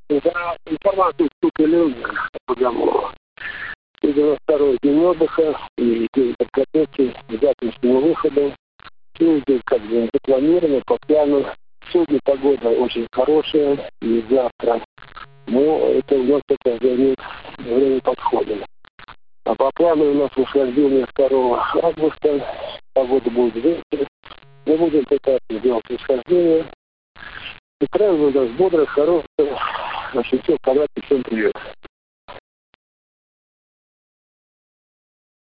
За информацию вступили по Гамову. Это второй день отдыха и день подготовки к завтрашнему выходу. Все идет как бы запланировано, по плану. Сегодня погода очень хорошая, и завтра. Но это у нас это займет время подхода. А по плану у нас восхождение 2 августа. Погода будет вечер. Мы будем пытаться сделать восхождение. И правильно у нас бодрое, хорошее. Значит, все в порядке, всем привет.